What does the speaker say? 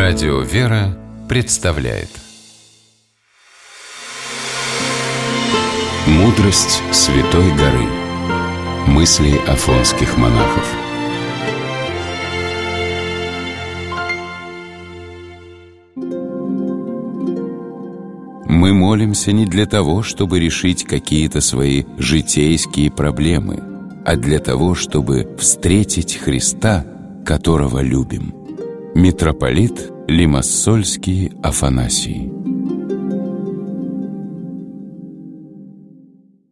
Радио «Вера» представляет «Мудрость Святой горы». Мысли афонских монахов. Мы молимся не для того, чтобы решить какие-то свои житейские проблемы, а для того, чтобы встретить Христа, которого любим. Митрополит Лимассольский Афанасий.